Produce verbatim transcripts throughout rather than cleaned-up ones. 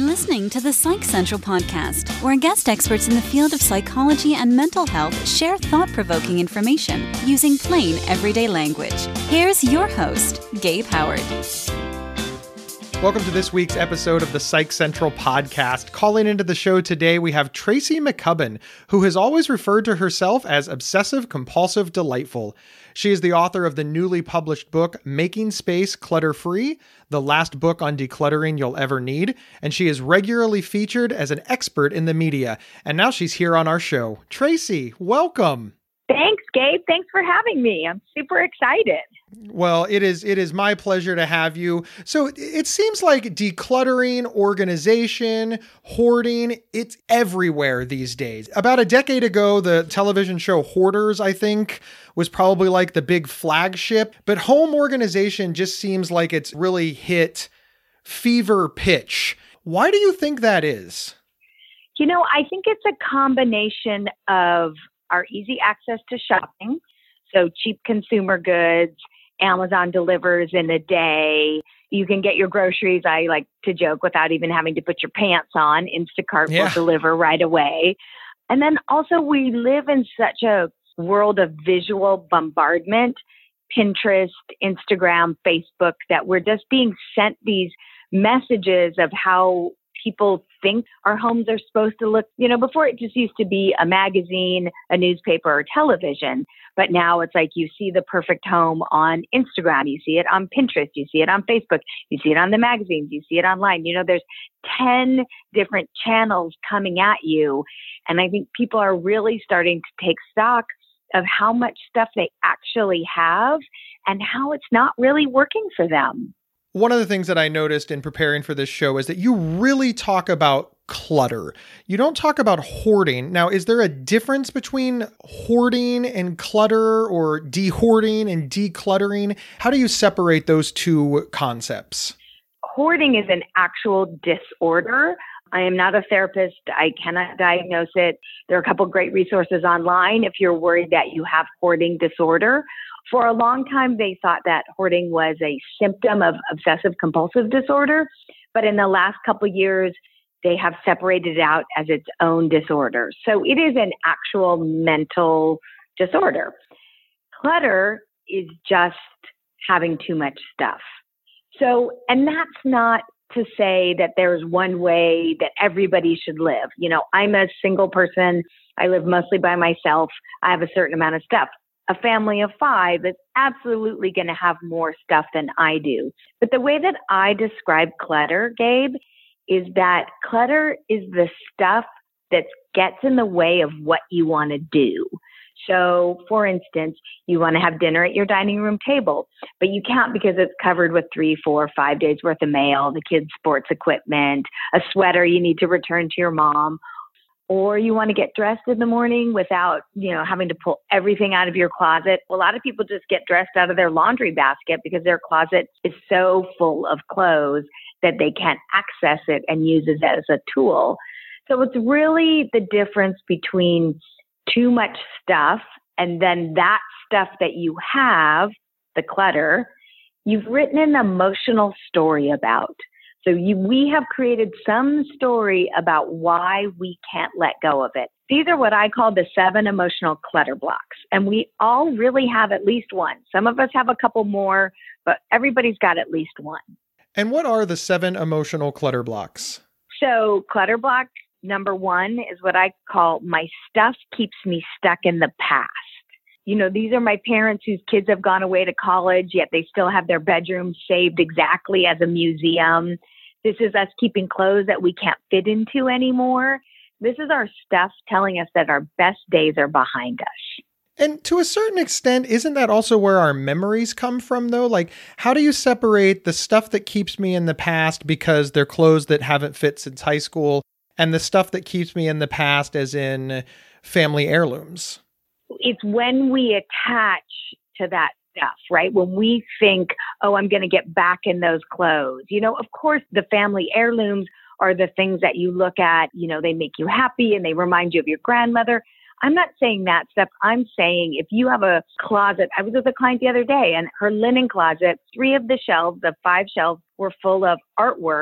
listening to the Psych Central podcast, where guest experts in the field of psychology and mental health share thought-provoking information using plain, everyday language. Here's your host, Gabe Howard. Welcome to this week's episode of the Psych Central podcast. Calling into the show today, we have Tracy McCubbin, who has always referred to herself as obsessive compulsive delightful. She is the author of the newly published book, Making Space Clutter-Free, the last book on decluttering you'll ever need, and she is regularly featured as an expert in the media. And now she's here on our show. Tracy, welcome. Thanks, Gabe. Thanks for having me. I'm super excited. Well, it is it is my pleasure to have you. So it seems like decluttering, organization, hoarding, it's everywhere these days. About a decade ago, the television show Hoarders, I think, was probably like the big flagship. But home organization just seems like it's really hit fever pitch. Why do you think that is? You know, I think it's a combination of our easy access to shopping, so cheap consumer goods, Amazon delivers in a day. You can get your groceries, I like to joke, without even having to put your pants on. Instacart yeah. will deliver right away. And then also we live in such a world of visual bombardment, Pinterest, Instagram, Facebook, that we're just being sent these messages of how people think our homes are supposed to look. You know, before it just used to be a magazine, a newspaper, or television. But now it's like you see the perfect home on Instagram. You see it on Pinterest. You see it on Facebook. You see it on the magazines. You see it online. You know, there's ten different channels coming at you. And I think people are really starting to take stock of how much stuff they actually have and how it's not really working for them. One of the things that I noticed in preparing for this show is that you really talk about clutter. You don't talk about hoarding. Now, is there a difference between hoarding and clutter, or de-hoarding and decluttering? How do you separate those two concepts? Hoarding is an actual disorder. I am not a therapist. I cannot diagnose it. There are a couple of great resources online if you're worried that you have hoarding disorder. For a long time, they thought that hoarding was a symptom of obsessive compulsive disorder. But in the last couple of years, they have separated it out as its own disorder. So it is an actual mental disorder. Clutter is just having too much stuff. So, and that's not to say that there's one way that everybody should live. You know, I'm a single person. I live mostly by myself. I have a certain amount of stuff. A family of five is absolutely going to have more stuff than I do. But the way that I describe clutter, Gabe, is that clutter is the stuff that gets in the way of what you want to do. So, for instance, you want to have dinner at your dining room table, but you can't because it's covered with three, four, five days worth of mail, the kids' sports equipment, a sweater you need to return to your mom. Or you want to get dressed in the morning without, you know, having to pull everything out of your closet. A lot of people just get dressed out of their laundry basket because their closet is so full of clothes that they can't access it and use it as a tool. So it's really the difference between too much stuff and then that stuff that you have, the clutter, you've written an emotional story about. So you, we have created some story about why we can't let go of it. These are what I call the seven emotional clutter blocks. And we all really have at least one. Some of us have a couple more, but everybody's got at least one. And what are the seven emotional clutter blocks? So clutter block number one is what I call my stuff keeps me stuck in the past. You know, these are my parents whose kids have gone away to college, yet they still have their bedroom saved exactly as a museum. This is us keeping clothes that we can't fit into anymore. This is our stuff telling us that our best days are behind us. And to a certain extent, isn't that also where our memories come from, though? Like, how do you separate the stuff that keeps me in the past because they're clothes that haven't fit since high school, and the stuff that keeps me in the past as in family heirlooms? It's when we attach to that stuff, right? When we think, oh, I'm going to get back in those clothes. You know, of course, the family heirlooms are the things that you look at, you know, they make you happy and they remind you of your grandmother. I'm not saying that stuff. I'm saying if you have a closet, I was with a client the other day and her linen closet, three of the shelves, the five shelves were full of artwork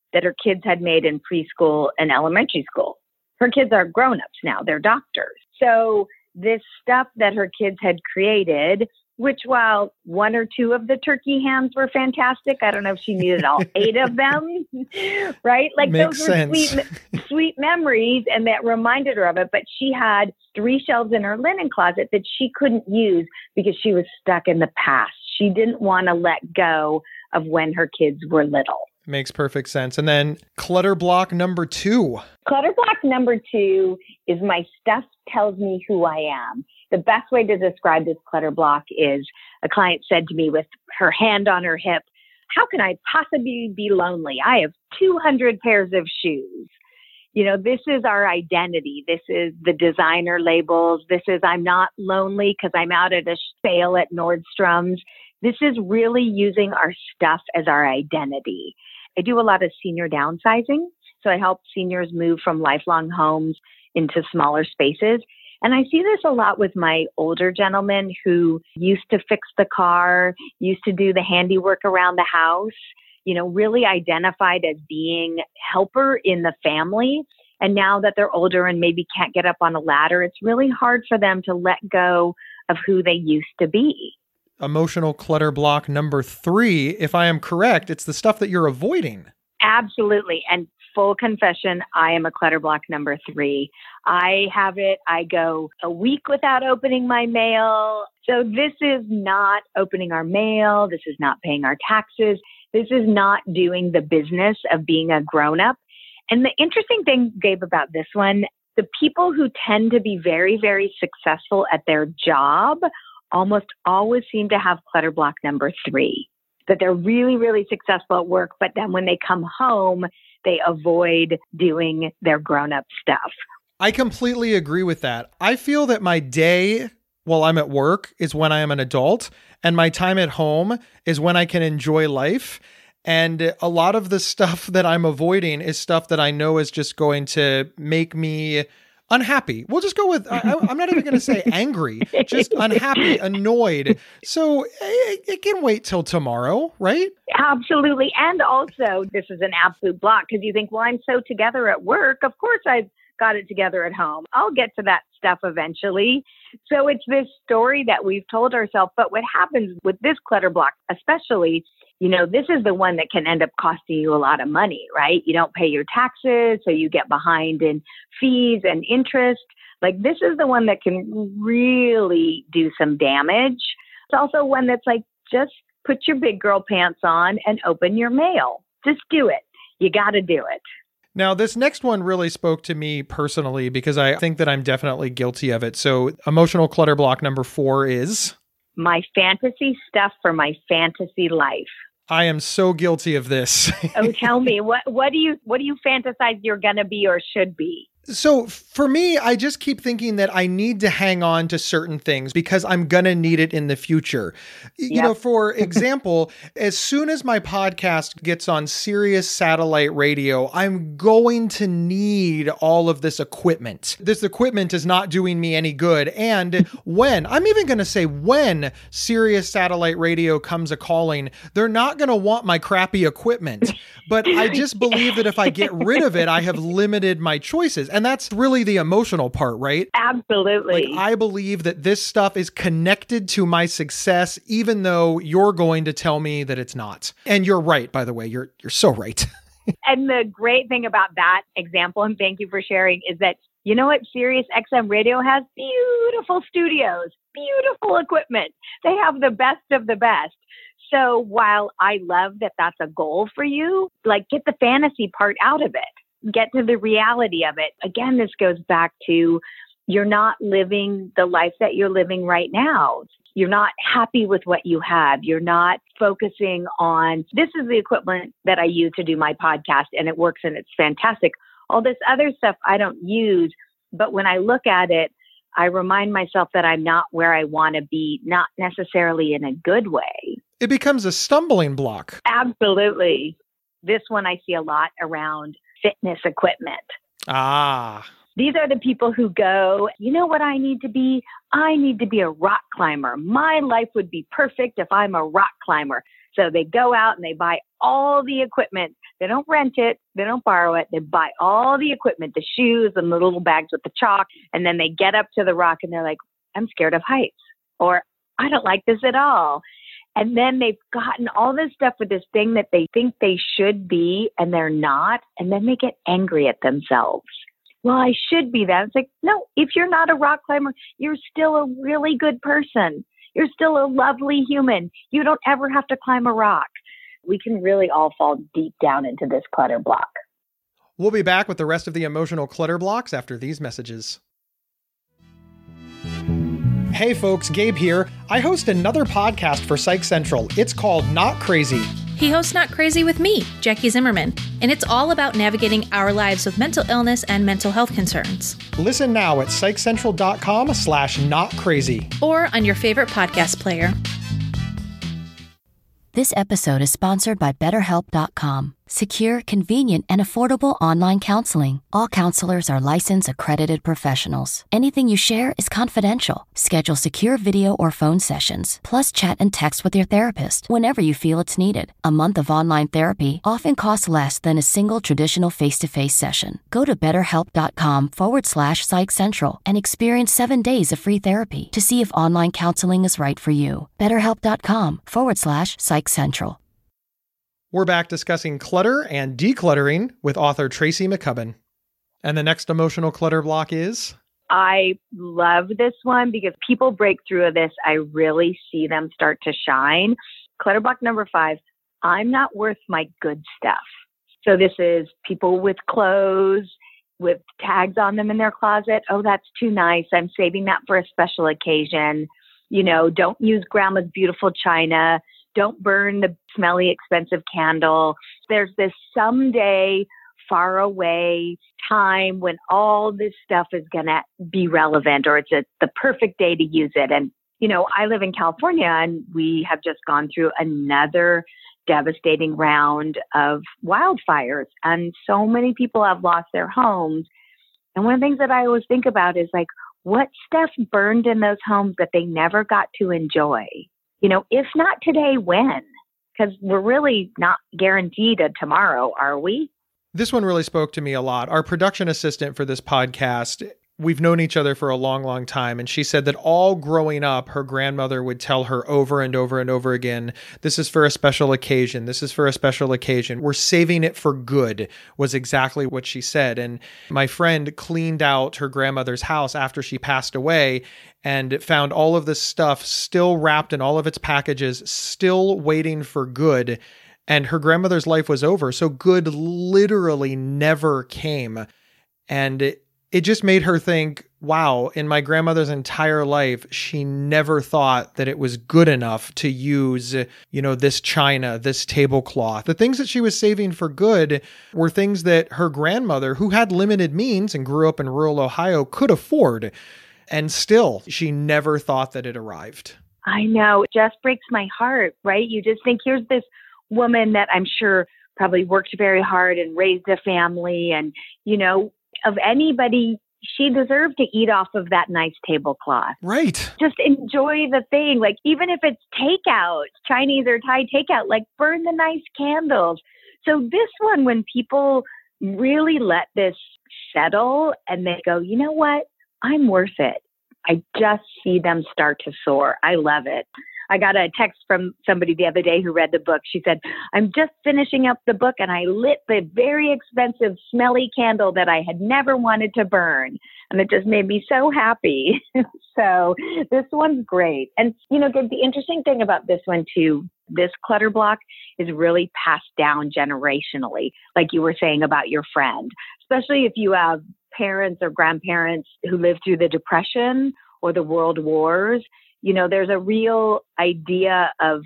that her kids had made in preschool and elementary school. Her kids are grown-ups now. They're doctors. So this stuff that her kids had created, which while one or two of the turkey hams were fantastic, I don't know if she needed all eight of them, right? Like Makes those were sense. sweet, sweet memories, and that reminded her of it. But she had three shelves in her linen closet that she couldn't use because she was stuck in the past. She didn't want to let go of when her kids were little. Makes perfect sense. And then clutter block number two. Clutter block number two is my stuff tells me who I am. The best way to describe this clutter block is a client said to me with her hand on her hip, how can I possibly be lonely? I have two hundred pairs of shoes. You know, this is our identity. This is the designer labels. This is I'm not lonely because I'm out at a sale at Nordstrom's. This is really using our stuff as our identity. I do a lot of senior downsizing. So I help seniors move from lifelong homes into smaller spaces. And I see this a lot with my older gentlemen who used to fix the car, used to do the handiwork around the house, you know, really identified as being helper in the family. And now that they're older and maybe can't get up on a ladder, it's really hard for them to let go of who they used to be. Emotional clutter block number three, if I am correct, it's the stuff that you're avoiding. Absolutely. And full confession, I am a clutter block number three. I have it. I go a week without opening my mail. So this is not opening our mail. This is not paying our taxes. This is not doing the business of being a grown-up. And the interesting thing, Gabe, about this one, the people who tend to be very, very successful at their job almost always seem to have clutter block number three, that they're really, really successful at work, but then when they come home, they avoid doing their grown-up stuff. I completely agree with that. I feel that my day while I'm at work is when I am an adult, and my time at home is when I can enjoy life. And a lot of the stuff that I'm avoiding is stuff that I know is just going to make me unhappy. We'll just go with, I, I'm not even going to say angry, just unhappy, annoyed. So it, it can wait till tomorrow, right? Absolutely. And also, this is an absolute block because you think, well, I'm so together at work. Of course, I've got it together at home. I'll get to that stuff eventually. So it's this story that we've told ourselves. But what happens with this clutter block, especially, you know, this is the one that can end up costing you a lot of money, right? You don't pay your taxes, so you get behind in fees and interest. Like this is the one that can really do some damage. It's also one that's like, just put your big girl pants on and open your mail. Just do it. You got to do it. Now, this next one really spoke to me personally because I think that I'm definitely guilty of it. So emotional clutter block number four is? My fantasy stuff for my fantasy life. I am so guilty of this. Oh, tell me, what what do you what do you fantasize you're going to be or should be? So for me, I just keep thinking that I need to hang on to certain things because I'm going to need it in the future. You Yep. know, for example, as soon as my podcast gets on Sirius satellite radio, I'm going to need all of this equipment. This equipment is not doing me any good. And when, I'm even going to say when Sirius satellite radio comes a calling, they're not going to want my crappy equipment. But I just believe that if I get rid of it, I have limited my choices. And that's really the emotional part, right? Absolutely. Like, I believe that this stuff is connected to my success, even though you're going to tell me that it's not. And you're right, by the way. You're you're so right. And the great thing about that example, and thank you for sharing, is that, you know what? Sirius X M Radio has beautiful studios, beautiful equipment. They have the best of the best. So while I love that that's a goal for you, like get the fantasy part out of it. Get to the reality of it. Again, this goes back to you're not living the life that you're living right now. You're not happy with what you have. You're not focusing on, this is the equipment that I use to do my podcast and it works and it's fantastic. All this other stuff I don't use, but when I look at it, I remind myself that I'm not where I want to be, not necessarily in a good way. It becomes a stumbling block. Absolutely. This one I see a lot around fitness equipment. Ah. These are the people who go, you know what I need to be? I need to be a rock climber. My life would be perfect if I'm a rock climber. So they go out and they buy all the equipment They don't rent it. They don't borrow it. They buy all the equipment, the shoes and the little bags with the chalk. And then they get up to the rock and they're like, I'm scared of heights, or I don't like this at all. And then they've gotten all this stuff with this thing that they think they should be and they're not. And then they get angry at themselves. Well, I should be that. It's like, no, if you're not a rock climber, you're still a really good person. You're still a lovely human. You don't ever have to climb a rock. We can really all fall deep down into this clutter block. We'll be back with the rest of the emotional clutter blocks after these messages. Hey folks, Gabe here. I host another podcast for Psych Central. It's called Not Crazy. He hosts Not Crazy with me, Jackie Zimmerman, and it's all about navigating our lives with mental illness and mental health concerns. Listen now at psychcentral.com slash not crazy. Or on your favorite podcast player. This episode is sponsored by BetterHelp dot com. Secure, convenient, and affordable online counseling. All counselors are licensed, accredited professionals. Anything you share is confidential. Schedule secure video or phone sessions, plus chat and text with your therapist whenever you feel it's needed. A month of online therapy often costs less than a single traditional face-to-face session. Go to betterhelp.com forward slash psych central and experience seven days of free therapy to see if online counseling is right for you. BetterHelp.com forward slash psych central. We're back discussing clutter and decluttering with author Tracy McCubbin. And the next emotional clutter block is? I love this one because people break through this. I really see them start to shine. Clutter block number five, I'm not worth my good stuff. So this is people with clothes, with tags on them in their closet. Oh, that's too nice. I'm saving that for a special occasion. You know, don't use grandma's beautiful china. Don't burn the smelly, expensive candle. There's this someday far away time when all this stuff is going to be relevant, or it's a, the perfect day to use it. And, you know, I live in California and we have just gone through another devastating round of wildfires. And so many people have lost their homes. And one of the things that I always think about is like, what stuff burned in those homes that they never got to enjoy? You know, if not today, when? Because we're really not guaranteed a tomorrow, are we? This one really spoke to me a lot. Our production assistant for this podcast, we've known each other for a long, long time. And she said that all growing up, her grandmother would tell her over and over and over again, this is for a special occasion. This is for a special occasion. We're saving it for good, was exactly what she said. And my friend cleaned out her grandmother's house after she passed away and found all of this stuff still wrapped in all of its packages, still waiting for good. And her grandmother's life was over. So good literally never came. And it, it just made her think, wow, in my grandmother's entire life, she never thought that it was good enough to use, you know, this china, this tablecloth. The things that she was saving for good were things that her grandmother, who had limited means and grew up in rural Ohio, could afford. And still, she never thought that it arrived. I know. It just breaks my heart, right? You just think, here's this woman that I'm sure probably worked very hard and raised a family. And, you know, of anybody, she deserved to eat off of that nice tablecloth. Right. Just enjoy the thing. Like, even if it's takeout, Chinese or Thai takeout, like burn the nice candles. So this one, when people really let this settle and they go, you know what? I'm worth it. I just see them start to soar. I love it. I got a text from somebody the other day who read the book. She said, I'm just finishing up the book and I lit the very expensive, smelly candle that I had never wanted to burn. And it just made me so happy. So this one's great. And, you know, the interesting thing about this one too, this clutter block is really passed down generationally, like you were saying about your friend, especially if you have parents or grandparents who lived through the Depression or the World Wars. You know, there's a real idea of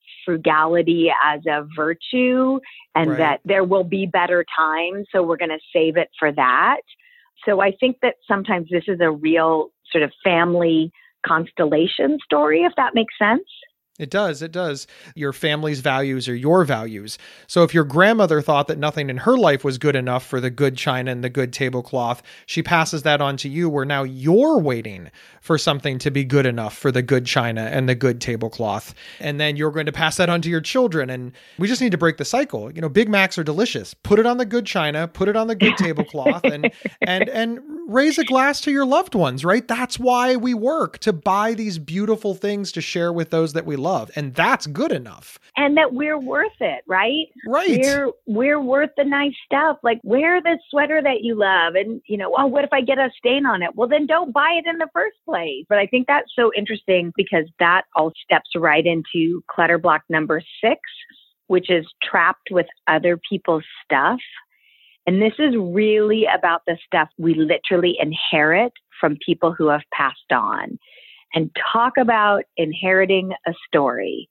frugality as a virtue and right. that there will be better times. So we're going to save it for that. So I think that sometimes this is a real sort of family constellation story, if that makes sense. It does. It does. Your family's values are your values. So if your grandmother thought that nothing in her life was good enough for the good china and the good tablecloth, she passes that on to you, where now you're waiting for something to be good enough for the good china and the good tablecloth. And then you're going to pass that on to your children. And we just need to break the cycle. You know, Big Macs are delicious. Put it on the good china, put it on the good tablecloth, and and and raise a glass to your loved ones, right? That's why we work, to buy these beautiful things to share with those that we love. And that's good enough. And that we're worth it, right? Right. We're, we're worth the nice stuff. Like, wear the sweater that you love. And, you know, oh, what if I get a stain on it? Well, then don't buy it in the first place. But I think that's so interesting, because that all steps right into clutter block number six, which is trapped with other people's stuff. And this is really about the stuff we literally inherit from people who have passed on. And talk about inheriting a story.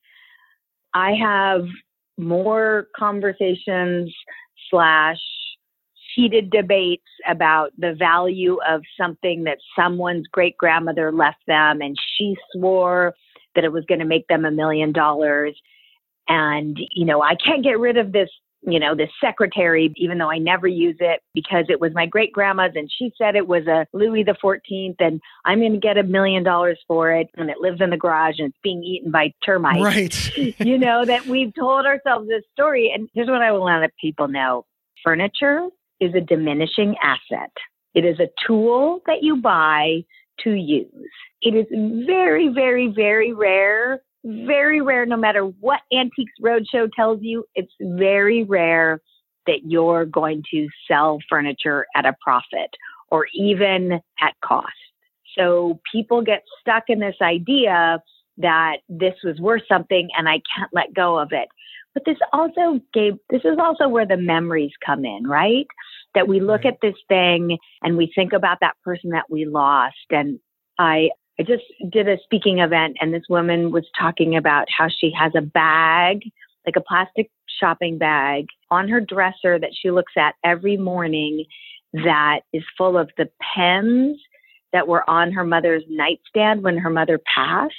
I have more conversations slash heated debates about the value of something that someone's great grandmother left them, and she swore that it was going to make them a million dollars. And, you know, I can't get rid of this, you know, this secretary, even though I never use it, because it was my great grandma's and she said it was a Louis the fourteenth, and I'm going to get a million dollars for it. And it lives in the garage and it's being eaten by termites. Right. You know, that we've told ourselves this story. And here's what I will let people know. Furniture is a diminishing asset. It is a tool that you buy to use. It is very, very, very rare. Very rare, no matter what Antiques Roadshow tells you, it's very rare that you're going to sell furniture at a profit or even at cost. So people get stuck in this idea that this was worth something and I can't let go of it. But this also gave, this is also where the memories come in, right? That we look Right. at this thing and we think about that person that we lost. And I I just did a speaking event, and this woman was talking about how she has a bag, like a plastic shopping bag, on her dresser that she looks at every morning that is full of the pens that were on her mother's nightstand when her mother passed.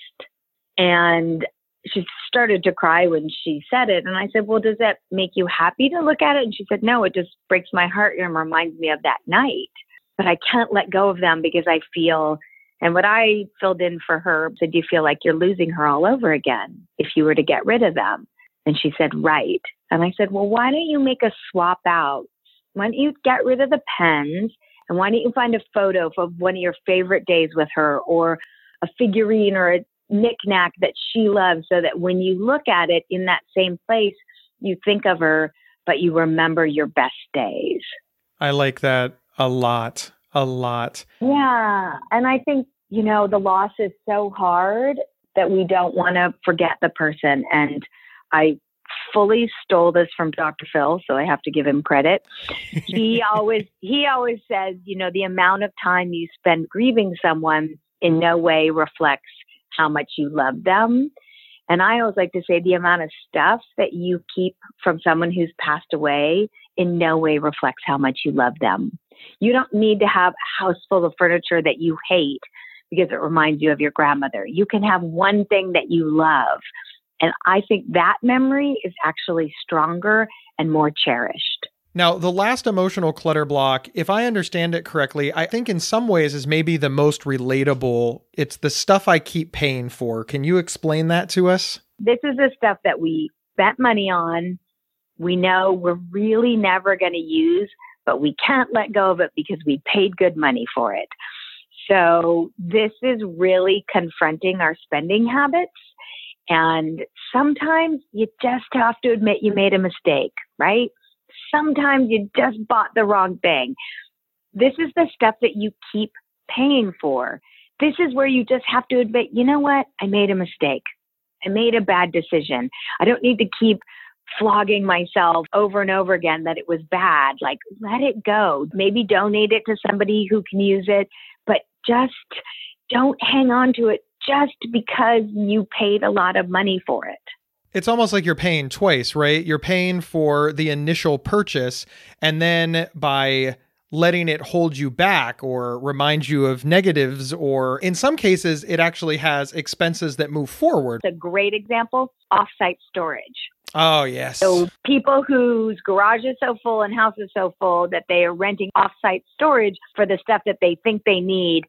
And she started to cry when she said it. And I said, well, does that make you happy to look at it? And she said, no, it just breaks my heart and reminds me of that night. But I can't let go of them because I feel... And what I filled in for her said, do you feel like you're losing her all over again if you were to get rid of them? And she said, right. And I said, well, why don't you make a swap out? Why don't you get rid of the pens? And why don't you find a photo of one of your favorite days with her, or a figurine or a knickknack that she loves, so that when you look at it in that same place, you think of her, but you remember your best days. I like that a lot. A lot. Yeah. And I think, you know, the loss is so hard that we don't want to forget the person. And I fully stole this from Doctor Phil, so I have to give him credit. He always, he always says, you know, the amount of time you spend grieving someone in no way reflects how much you love them. And I always like to say the amount of stuff that you keep from someone who's passed away in no way reflects how much you love them. You don't need to have a house full of furniture that you hate because it reminds you of your grandmother. You can have one thing that you love. And I think that memory is actually stronger and more cherished. Now, the last emotional clutter block, if I understand it correctly, I think in some ways is maybe the most relatable. It's the stuff I keep paying for. Can you explain that to us? This is the stuff that we spent money on. We know we're really never going to use, but we can't let go of it because we paid good money for it. So this is really confronting our spending habits. And sometimes you just have to admit you made a mistake, right? Sometimes you just bought the wrong thing. This is the stuff that you keep paying for. This is where you just have to admit, you know what? I made a mistake. I made a bad decision. I don't need to keep flogging myself over and over again that it was bad. Like, let it go. Maybe donate it to somebody who can use it, but just don't hang on to it just because you paid a lot of money for it. It's almost like you're paying twice, right? You're paying for the initial purchase, and then by letting it hold you back or remind you of negatives, or in some cases, it actually has expenses that move forward. It's a great example, off-site storage. Oh, yes. So people whose garage is so full and house is so full that they are renting off-site storage for the stuff that they think they need.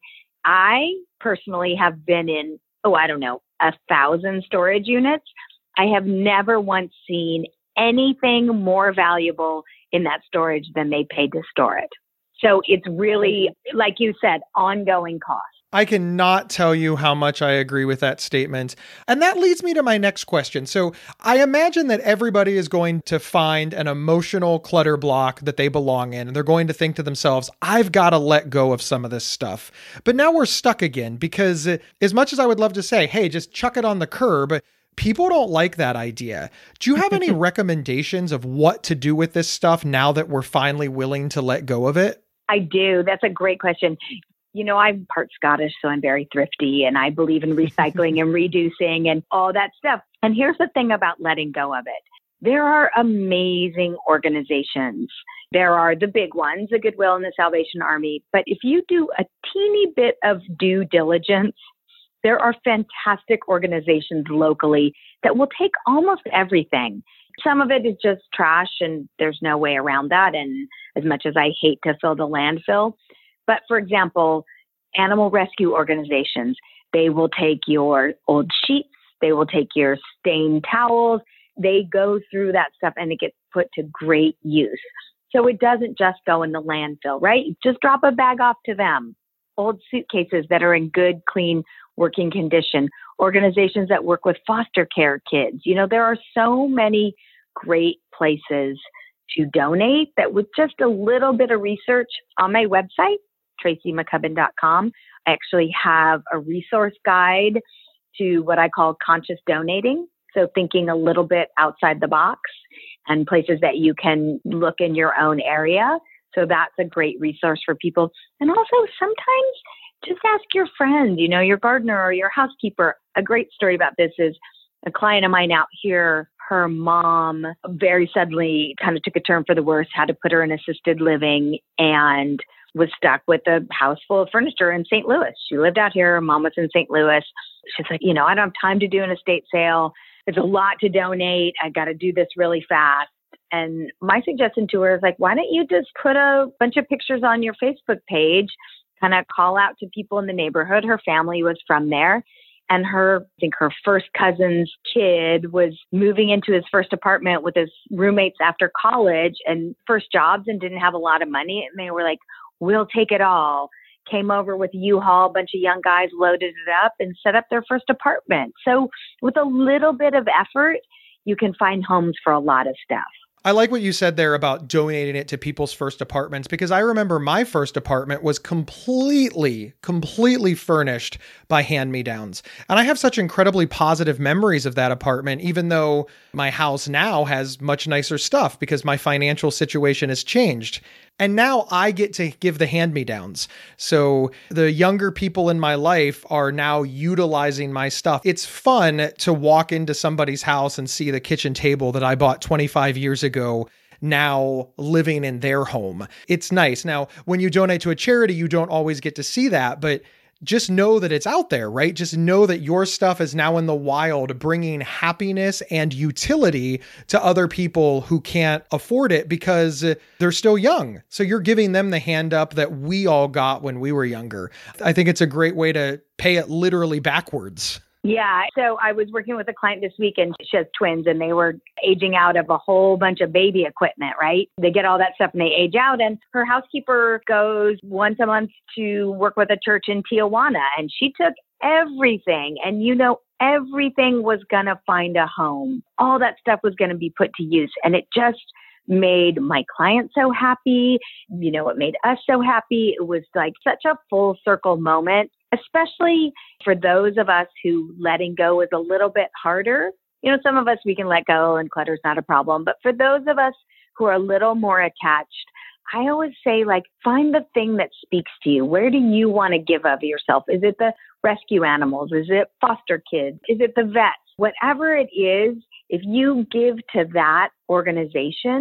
I personally have been in, oh, I don't know, a thousand storage units. I have never once seen anything more valuable in that storage than they paid to store it. So it's really, like you said, ongoing cost. I cannot tell you how much I agree with that statement. And that leads me to my next question. So I imagine that everybody is going to find an emotional clutter block that they belong in, and they're going to think to themselves, I've got to let go of some of this stuff. But now we're stuck again, because as much as I would love to say, hey, just chuck it on the curb, people don't like that idea. Do you have any recommendations of what to do with this stuff now that we're finally willing to let go of it? I do. That's a great question. You know, I'm part Scottish, so I'm very thrifty, and I believe in recycling and reducing and all that stuff. And here's the thing about letting go of it. There are amazing organizations. There are the big ones, the Goodwill and the Salvation Army. But if you do a teeny bit of due diligence, there are fantastic organizations locally that will take almost everything. Some of it is just trash, and there's no way around that. And as much as I hate to fill the landfill, but for example, animal rescue organizations, they will take your old sheets, they will take your stained towels, they go through that stuff and it gets put to great use. So it doesn't just go in the landfill, right? Just drop a bag off to them. Old suitcases that are in good, clean, working condition, organizations that work with foster care kids. You know, there are so many great places to donate that with just a little bit of research on my website, tracy mccubbin dot com, I actually have a resource guide to what I call conscious donating. So thinking a little bit outside the box and places that you can look in your own area. So that's a great resource for people. And also sometimes just ask your friend, you know, your gardener or your housekeeper. A great story about this is a client of mine out here, her mom very suddenly kind of took a turn for the worse, had to put her in assisted living and was stuck with a house full of furniture in Saint Louis. She lived out here. Her mom was in Saint Louis. She's like, you know, I don't have time to do an estate sale. There's a lot to donate. I got to do this really fast. And my suggestion to her is like, why don't you just put a bunch of pictures on your Facebook page, kind of call out to people in the neighborhood. Her family was from there. And her, I think her first cousin's kid was moving into his first apartment with his roommates after college and first jobs and didn't have a lot of money. And they were like, we'll take it all. Came over with a U-Haul, a bunch of young guys loaded it up and set up their first apartment. So with a little bit of effort, you can find homes for a lot of stuff. I like what you said there about donating it to people's first apartments, because I remember my first apartment was completely, completely furnished by hand-me-downs. And I have such incredibly positive memories of that apartment, even though my house now has much nicer stuff because my financial situation has changed. And now I get to give the hand-me-downs. So the younger people in my life are now utilizing my stuff. It's fun to walk into somebody's house and see the kitchen table that I bought twenty-five years ago now living in their home. It's nice. Now, when you donate to a charity, you don't always get to see that, but just know that it's out there, right? Just know that your stuff is now in the wild, bringing happiness and utility to other people who can't afford it because they're still young. So you're giving them the hand up that we all got when we were younger. I think it's a great way to pay it literally backwards. Yeah. So I was working with a client this week and she has twins and they were aging out of a whole bunch of baby equipment, right? They get all that stuff and they age out. And her housekeeper goes once a month to work with a church in Tijuana. And she took everything. And, you know, everything was going to find a home. All that stuff was going to be put to use. And it just made my client so happy. You know, it made us so happy. It was like such a full circle moment, especially for those of us who letting go is a little bit harder. You know, some of us, we can let go and clutter's not a problem. But for those of us who are a little more attached, I always say, like, find the thing that speaks to you. Where do you want to give of yourself? Is it the rescue animals? Is it foster kids? Is it the vets? Whatever it is, if you give to that organization,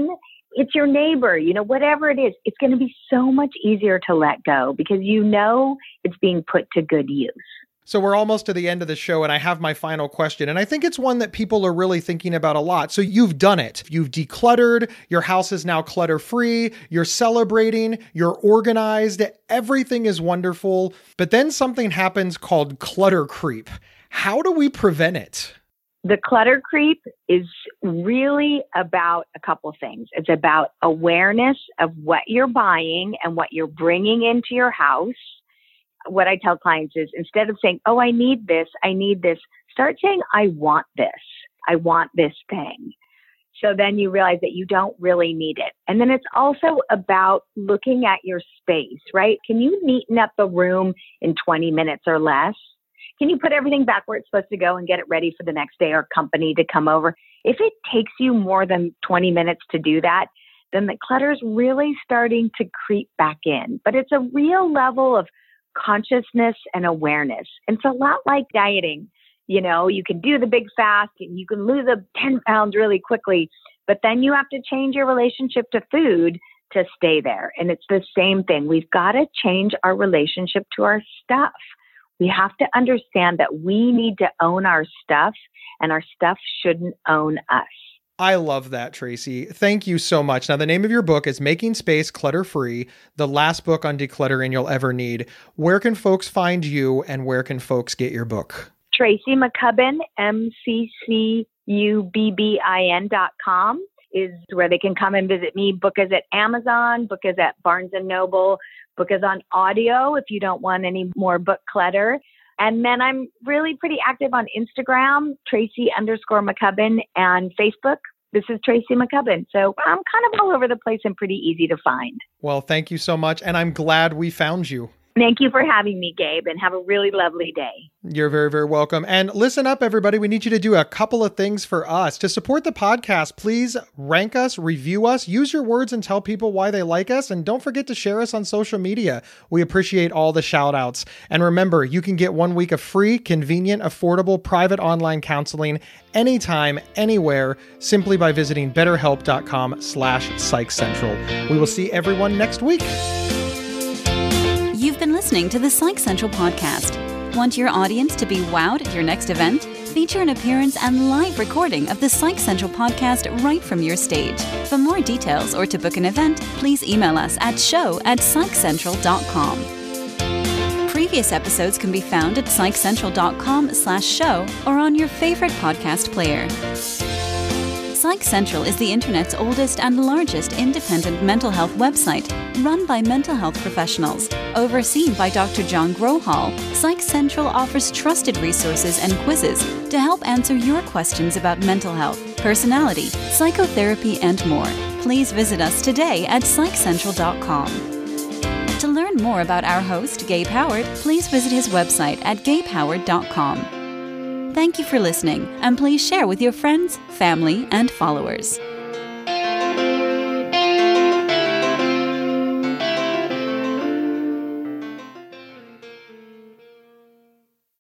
it's your neighbor, you know, whatever it is, it's going to be so much easier to let go because you know it's being put to good use. So we're almost to the end of the show, and I have my final question. And I think it's one that people are really thinking about a lot. So you've done it. You've decluttered. Your house is now clutter-free. You're celebrating. You're organized. Everything is wonderful. But then something happens called clutter creep. How do we prevent it? The clutter creep is really about a couple things. It's about awareness of what you're buying and what you're bringing into your house. What I tell clients is instead of saying, oh, I need this, I need this, start saying, I want this. I want this thing. So then you realize that you don't really need it. And then it's also about looking at your space, right? Can you neaten up the room in twenty minutes or less? Can you put everything back where it's supposed to go and get it ready for the next day or company to come over? If it takes you more than twenty minutes to do that, then the clutter is really starting to creep back in. But it's a real level of consciousness and awareness. And it's a lot like dieting. You know, you can do the big fast and you can lose a ten pounds really quickly, but then you have to change your relationship to food to stay there. And it's the same thing. We've got to change our relationship to our stuff. We have to understand that we need to own our stuff and our stuff shouldn't own us. I love that, Tracy. Thank you so much. Now, the name of your book is Making Space Clutter-Free, the last book on decluttering you'll ever need. Where can folks find you and where can folks get your book? Tracy McCubbin, M C C U B B I N dot com is where they can come and visit me. Book is at Amazon, book is at Barnes and Noble, book is on audio if you don't want any more book clutter. And then I'm really pretty active on Instagram, Tracy underscore McCubbin, and Facebook. This is Tracy McCubbin. So I'm kind of all over the place and pretty easy to find. Well, thank you so much. And I'm glad we found you. Thank you for having me, Gabe, and have a really lovely day. You're very, very welcome. And listen up, everybody. We need you to do a couple of things for us. To support the podcast, please rank us, review us, use your words and tell people why they like us. And don't forget to share us on social media. We appreciate all the shout outs. And remember, you can get one week of free, convenient, affordable, private online counseling anytime, anywhere, simply by visiting betterhelp.com slash psych central. We will see everyone next week. You've been listening to the Psych Central podcast. Want your audience to be wowed at your next event? Feature an appearance and live recording of the Psych Central podcast right from your stage. For more details or to book an event, please email us at show at psych central dot com. Previous episodes can be found at psych central dot com slash show or on your favorite podcast player. Psych Central is the internet's oldest and largest independent mental health website, run by mental health professionals. Overseen by Doctor John Grohol, Psych Central offers trusted resources and quizzes to help answer your questions about mental health, personality, psychotherapy, and more. Please visit us today at psych central dot com. To learn more about our host, Gabe Howard, please visit his website at gabe howard dot com. Thank you for listening, and please share with your friends, family, and followers.